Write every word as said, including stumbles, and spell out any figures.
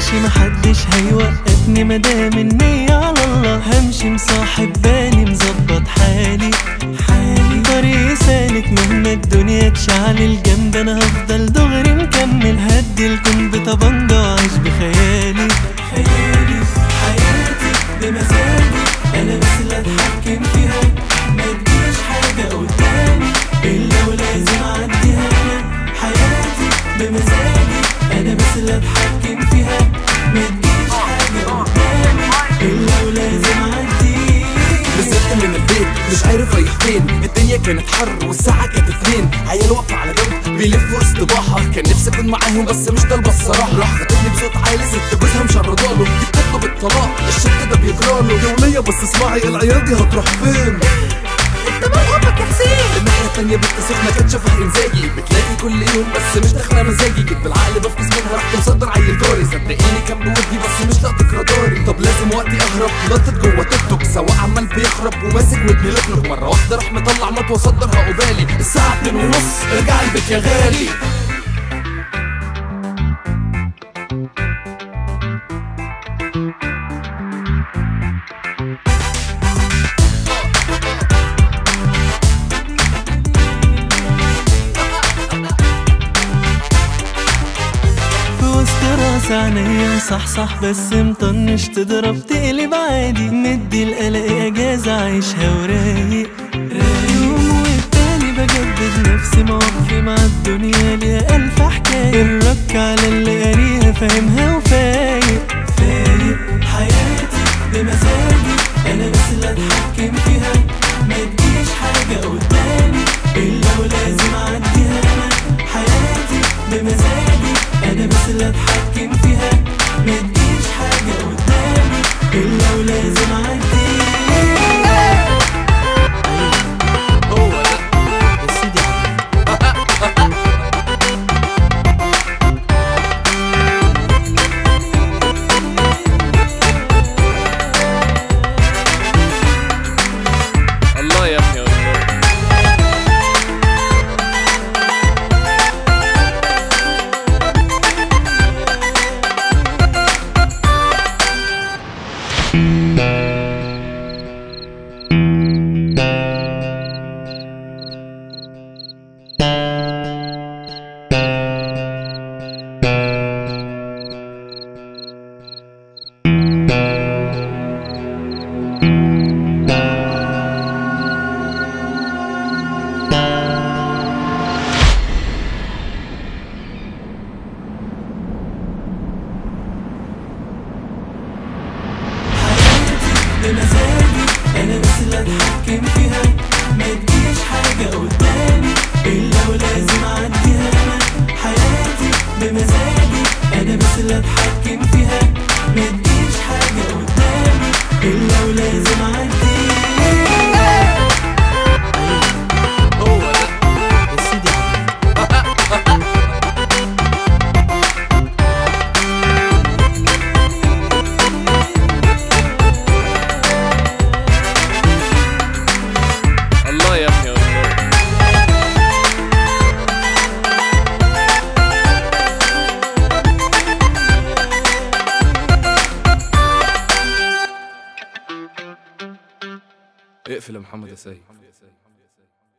ماشي محدش هيوقفني مدام النية على الله. همشي مصاحب بالي مظبط حالي حالي طريقي سالك مهما الدنيا تشعل جنب انا هفضل دغري مكمل. هدي الكون بطبنجة وعيش بخيالي خيالي حياتي بمزاجي انا بس اللي اتحكم فيها. ما تجيش حاجة قدامي الا ولازم اعديها. انا حياتي بمزاجي انا بس اللي اتحكم فيها. ما تجيش حاجة قدامي الا ولازم اعديها. نزلت من البيت مش عارف رايح فين. الدنيا كانت حر والساعة كانت اتنين. عيال واقفة على جنب بيلفوا استباحة. كان نفسي اكون معاهم بس مش طالبة الصراحة. راح خدتني بصوت عالي ست جوزها مشرداله. دي بتطلب الطلاق الشك ده بيجراله. يا ولية بس اسمعي العيال دي هتروح فين؟ انت مال امك يا حسين؟ الناحية التانية بنت سخنة كانت شافها انزاجي. بتلاقي كل يوم بس مش داخلة مزاجي. جيت بالعقل بفكس منها رحت مصدر عيل جاري. صدقيني كان بودي بس مش لاقط راداري. طب لازم وقتي اهرب نطت جوه توك توك. سواق عمال بيخرب وماسك ودني لكلك. مرة واحدة راح مطلع مطوة صدرها قبالي. الساعة اتنين ونص ارجع البيت يا غالي. عينيا صح صح بس مطنش تضرب تقلب عادي. مدي القلق اجازة عيشها ورايق يوم والتاني بجدد نفسي. مواقفي مع الدنيا ليها ألف حكاية. الرك على اللي قاريها فاهمها وفايق فايق حياتي بمزاجي انا بس اللي اتحكم فيها. ما تجيش حاجة قدامي الا ولازم اعديها. انا حياتي بمزاجي انا بس اللي اتحكم فيها. ما تجيش حاجة قدامي الا ولازم اعديها. هو ده يا سيدي الله يا ابني والله. بمزاجي انا بس اللي اتحكم فيها. ما تجيش حاجة قدامي الا ولازم اعديها. انا حياتي بمزاجي انا بس اللي اتحكم فيها. ما تجيش حاجة قدامي الا ولازم اعديها. هو ده يا سيدي الله يا ابني والله. اقفل يا محمد يا سيد.